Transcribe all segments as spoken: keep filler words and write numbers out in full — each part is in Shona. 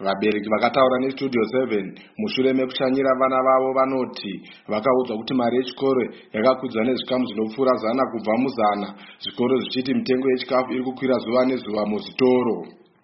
Vabereki vakataura neStudio seven mushure mekushanyira vana vavo vanoti vakaudzwa kuti mari yechikoro yakakwidzwa nezvikamu zvinopfuura zana kubva muzana, zvikoro zvichiti mitengo yechikafu iri kukwira zuva nezuva muzvitoro.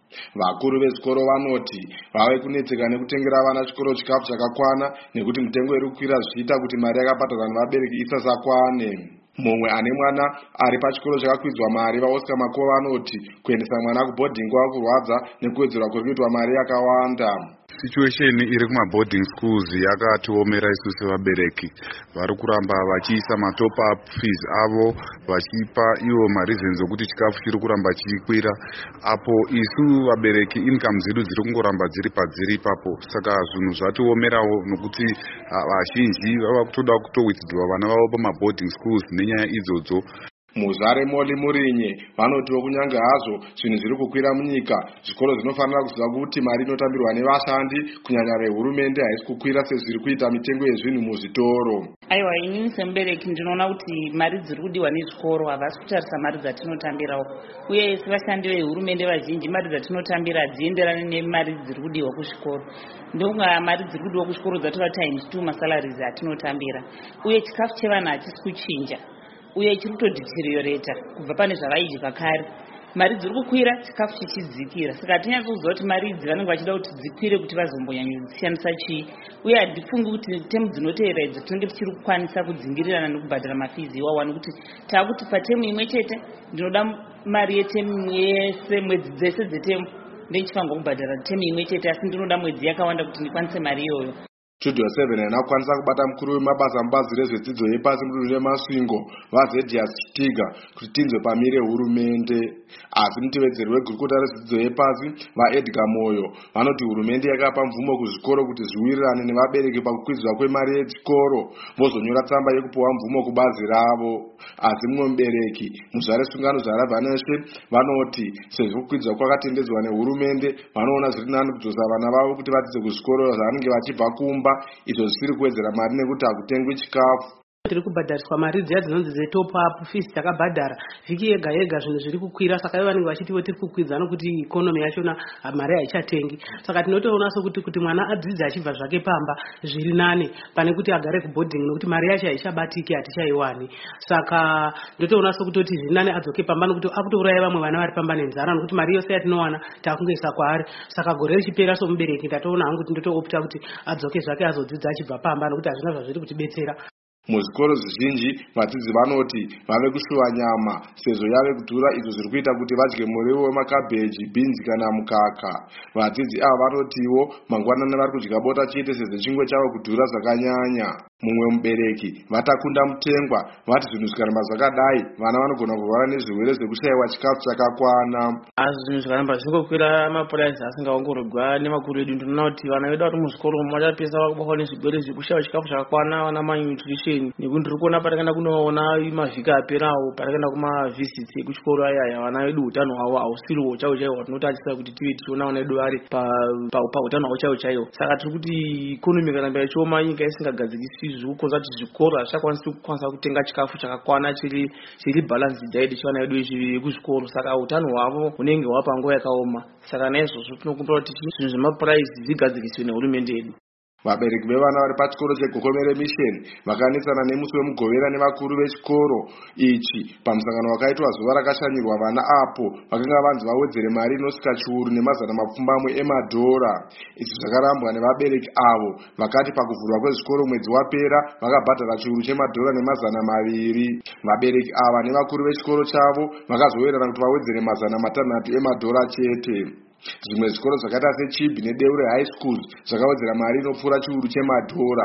Vakuru vezvikoro vanoti vave kunetseka nekutengera vana chikoro chikafu chakakwana nekuti mitengo iri kukwira zvichiita kuti mari yakabhadharwa nevabereki isasakwane. Mumwe ane mwana ari pachikoro chakakwidzwa mari vaOscar Makuva vanoti kuendesa mwana kubhodhingi kwava kurwadza nekuwedzerwa kuri kuitwa mari yakawanda. Situation iri kuma boarding schools yakatiomera isu sevabereki. Vari kuramba vachiisa matop up fees avo vachipa ivo mareasons okuti chikafu chiri kuramba chikwira. Apo isu vabereki income dzedu dziri kungoramba dziri padziri ipapo. Saka zvinhu zvatiomerawo nokuti vazhinji vava kutoda kutowithdraw vana vavo pama boarding schools nenyaya idzodzo. Muzare Moli Murinye vanotiwo kunyange hazvo zvinhu zviri kukwira munyika, zvikoro zvinofanira kuziva kuti mari inotambirwa nevashandi kunyanya vehurumende haisi kukwira sezviri kuita mitengo yezvinhu muzvitoro. Aiwa, inini semubereki ndinoona kuti mari dziri kudiwa nezvikoro havasi kutarisa mari dzatinotambirawo, uye sevashandi vehurumende vazhinji mari dzatinotambira hadzienderani nemari dziri kudiwa kuzvikoro. Ndonga mari dziri kudiwa kuzvikoro dzatova times two masalaries atinotambira, uye chikafu chevanhu hachisi kuchinja, uye chiri kutodhiterioreta kubva pane zvavaidya kare. Mari dziri kukwira, chikafu chichidzikira. Saka hatinyatsoziva kuti mari idzi vanenge vachida kuti dzikwire kuti vazombonyanya kudzisiyanisa chii. Uye handifungi kuti temu dzinoteera idzi tinenge tichiri kukwanisa kudzingirirana nekubhadhara mafizi iwawa, nekuti taakuti patemu imwe chete ndinoda mari yetemu yese, mwedzi dzese dzetemu ndochifanirwa kubhadhara temu imwe chete, asi ndinoda mwedzi yakawanda kuti ndikwanise mari iyoyo. Studio seven haina kukwanisa kubata mukuru wemabasa mubazi rezvedzidzo yepasi mudunhu reMasvingo vaZedius Chitiga kuti tinzwe pamire hurumende. Asi mutevedzeri wegurukota rezvedzidzo yepasi vaEdgar Moyo vanoti hurumende yakapa mvumo kuzvikoro kuti zviwirirane nevabereki pakukwidzwa kwemari yechikoro, vozonyora tsamba yekupiwa mvumo kubazi ravo. Asi mumwe mubereki muzvare sungano zvaRabhaneshe vanoti sezvo kukwidzwa kwakatendedzwa nehurumende vanoona zviri nani kudzosa vana vavo kuti vadzidze kuzvikoro zvavanenge vachibva kumba, izvo zvisiri kuwedzera mari nekuti hakutengwi chikafu. Tiri kubhadhariswa mari dziya dzinonzi dzetop up fees takabhadhara vhiki yega yega, zvinhu zviri kukwira. Saka ivo vanenge vachitiwo tiri kukwidza nokuti ikonomi yachona mari haichatengi. Saka tinotoona sokuti kuti mwana adzidze achibva zvake pamba zviri nane pane kuti agare kuboarding, nokuti mari yacho haichabatiki, hatichaiwani. Saka ndotoona sokutoti zviri nane adzoke pamba, nokuti akutouraya vamwe vana vari pamba nenzara, nokuti mari yose yatinowana takungoisa kwaari. Saka gore richipera somubereki ndatoona hangu kuti ndotoopta kuti adzoke zvake azodzidza achibva pamba, nokuti hazvina zvazviri kutibetsera. Muzvikoro zvizhinji vadzidzi vanoti vave kushuva nyama sezvo yave kudhura, izvo zviri kuita kuti vadye muriwo wemakabheji, bhinzi kana mukaka. Vadzidzi ava vanotiwo mangwanani vari kudya bota chete sezvo chingwa chavo kudhura zvakanyanya. Mumwe mubereki vatakunda mutengwa vati zvinhu zvikaramba zvakadai vana vanogona kurwara nezvirwere zvekushayiwa chikafu chakakwana. Asi zvinhu zvikaramba zvingokwira mapuraisi asingaongororwa nemakuru edu, ndinoona kuti vana vedu vari muzvikoro vachapesa vakubatwa nezvirwere zvekushayiwa chikafu chakakwana, vana malnutrition. Nekuti ndiri kuona patakaenda kunoona mavhiki aperawo, patakaenda kumavisits ekuchikoro ayaya, vana vedu utano hwavo hausiriwo chaiwo chaiwo hwatinotarisira kuti tive tichiona vana vedu vari pautano hwavo chaiwo chaiwo. Saka tiri kuti ikonomi ikaramba ichioma, nyika isingagadzirisi, zvikukonza kuti zvikoro hazvichakwanisi kukwanisa kutenga chikafu chakakwana chiri chiri balance diet chivana vedu vekuzvikoro. Saka utano hwavo hunenge hwapa nguva yakaoma. Saka naizvozvo tinokumbira kuti zvinhu zvemapuraisi zvigadziriswe nehurumende yedu. Vabereki vevana vari pachikoro cheGokomere Mission vakanetsana nemusi wemugovera nevakuru vechikoro ichi pamusangano wakaitwa zuva rakashanyirwa vana apo vakanga vanzi vawedzere mari inosvika chiuru nemazana mapfumbamwe emadhora. Izvi zvakarambwa nevabereki avo vakati pakuvhurwa kwezvikoro mwedzi wapera vakabhadhara chiuru chemadhora nemazana maviri. Vabereki ava nevakuru vechikoro chavo vakazowerana kuti vawedzere mazana matanhatu emadhora chete. Zvimwe zvikoro zvakaita seChibhi neDeure High Schools zvakawedzera mari inopfuura chiuru chemadhora.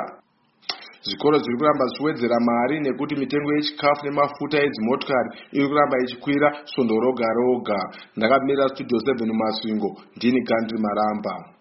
Zvikoro zviri kuramba zvichiwedzera mari nekuti mitengo yechikafu nemafuta edzimotokari iri kuramba ichikwira svondo roga roga. Ndakamirira Studio seven Masvingo, ndini Gandhi Maramba.